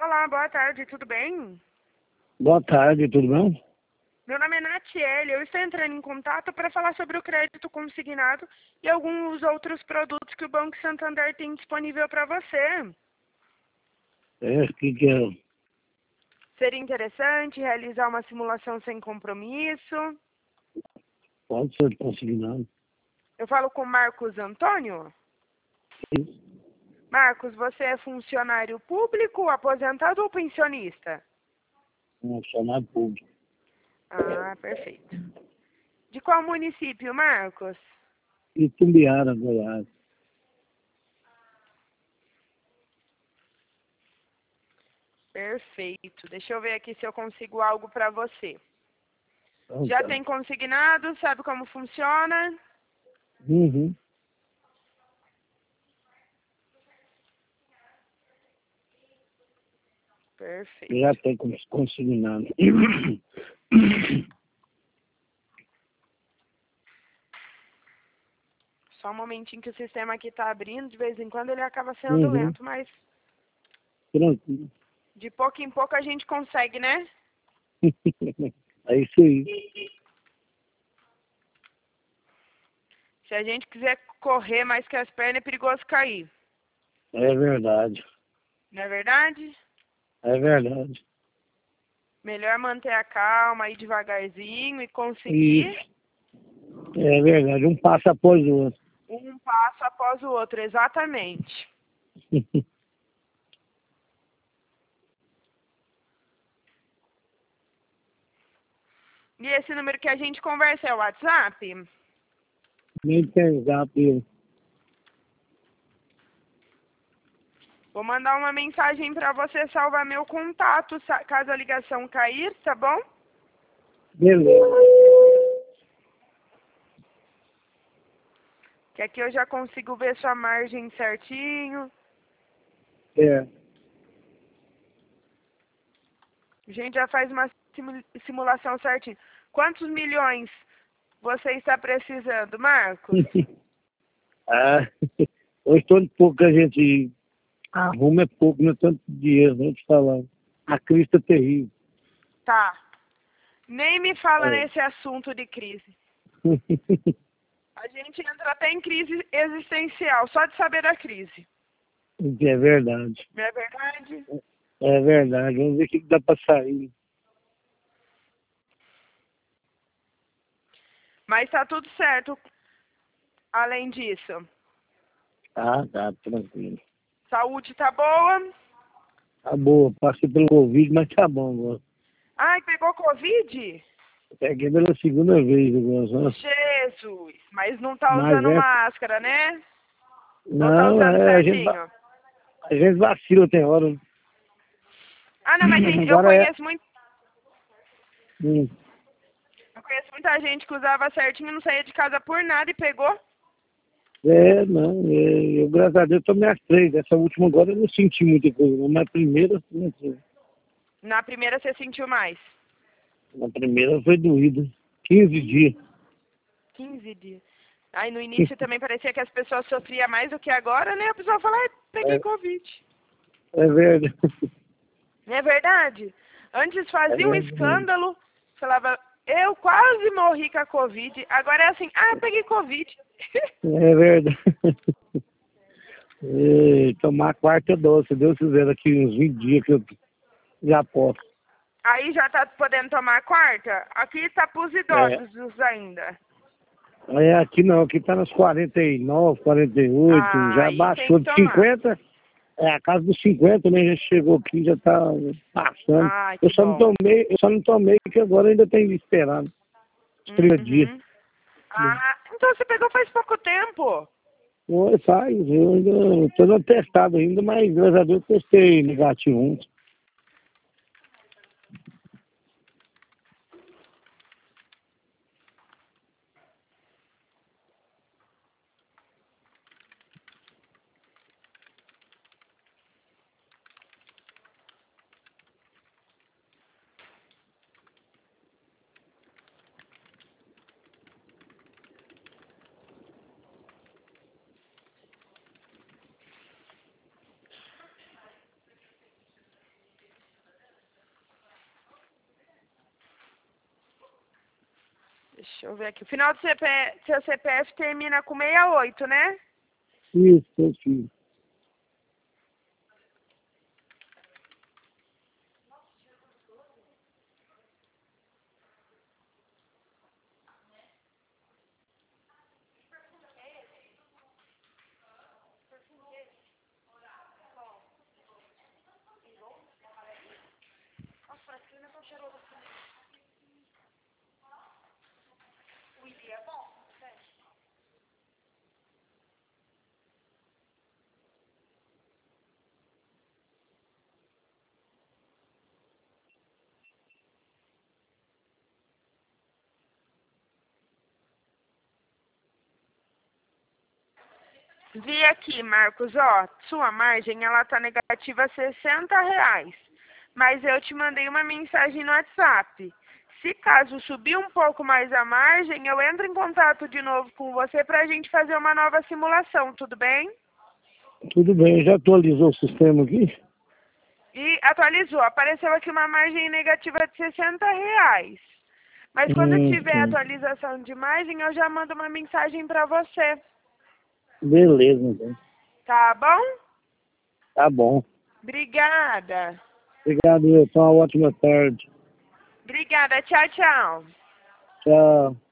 Olá, boa tarde, tudo bem? Boa tarde, tudo bem? Meu nome é Natiele, eu estou entrando em contato para falar sobre o crédito consignado e alguns outros produtos que o Banco Santander tem disponível para você. Que é? Seria interessante realizar uma simulação sem compromisso. Pode ser consignado. Eu falo com Marcos Antônio. Marcos, você é funcionário público, aposentado ou pensionista? Um funcionário público. Ah, perfeito. De qual município, Marcos? Itumbiara, Goiás. Perfeito. Deixa eu ver aqui se eu consigo algo para você. Então, Já tá. tem consignado? Sabe como funciona? Uhum. Perfeito. Já tem consignado. Só um momentinho que o sistema aqui está abrindo. De vez em quando ele acaba sendo Uhum. lento, mas Tranquilo. de pouco em pouco a gente consegue, né? É isso aí. Se a gente quiser correr mais que as pernas, é perigoso cair. É verdade. Não é verdade? É verdade. Melhor manter a calma, ir devagarzinho e conseguir Isso. É verdade. Um passo após o outro. um passo após o outro, exatamente. E esse número que a gente conversa é o WhatsApp? Nem tem zap. Vou mandar uma mensagem para você salvar meu contato, caso a ligação cair, tá bom? Beleza. Que aqui eu já consigo ver sua margem certinho. É. A gente já faz uma simulação certinho. Quantos milhões você está precisando, Marcos? Ah, hoje todo pouco que a gente arruma é pouco, não é tanto dinheiro, não te falar. A crise tá terrível. Tá. Nem me fala É. nesse assunto de crise. A gente entra até em crise existencial, só de saber da crise. É verdade. Não é verdade? É verdade. Vamos ver o que dá pra sair. Mas tá tudo certo, além disso. Tá, tranquilo. Saúde tá boa? Tá boa. Passei pelo Covid, mas tá bom agora. Ai, pegou Covid? Peguei pela segunda vez agora, só. Jesus, mas não tá Mas usando é. máscara, né? Ou tá Não, usando certinho? a gente vacila tem hora. Né? Ah, não, mas eu Agora é. conheço muito, Hum, eu conheço muita gente que usava certinho e não saía de casa por nada e pegou. não. Eu, graças a Deus, tomei as três. Essa última agora eu não senti muita coisa, não. Mas a primeira, não sei. Na primeira você sentiu mais? Na primeira foi doída. 15 dias. 15 dias. Aí no início também parecia que as pessoas sofriam mais do que agora, né? A pessoa fala, ai, peguei É, Covid. é verdade. Não é verdade? Antes É fazia um verdade. escândalo, falava, eu quase morri com a Covid. Agora é assim, ah, peguei Covid. É verdade. Tomar a quarta dose, se Deus quiser, daqui uns 20 dias que eu já posso. Aí já tá podendo tomar a quarta? Aqui tá pros É, idosos ainda. aqui não, aqui tá nas 49, 48, Ah, já aí tem baixou que de tomar. 50, a casa dos 50, né? Já chegou aqui, já tá passando. Ai, que bom. Eu só não tomei, porque agora ainda tem que esperar uns 30 dias. Uhum. Ah, então você pegou faz pouco tempo. Oi, faz, eu ainda tô no testado ainda, mas graças a Deus eu testei negativo ontem. Deixa eu ver aqui. O final do seu CPF termina com 68, né? Isso, filho. Vi aqui, Marcos, ó, sua margem, ela tá negativa R$ 60. Mas eu te mandei uma mensagem no WhatsApp. Se caso subir um pouco mais a margem, eu entro em contato de novo com você pra gente fazer uma nova simulação, tudo bem? Tudo bem, já atualizou o sistema aqui? E atualizou, apareceu aqui uma margem negativa de R$ 60. Mas quando tiver Sim. atualização de margem, eu já mando uma mensagem pra você. Beleza, então. Tá bom? Tá bom. Obrigada. Obrigado, Wilson. Uma ótima tarde. Obrigada. Tchau, tchau. Tchau.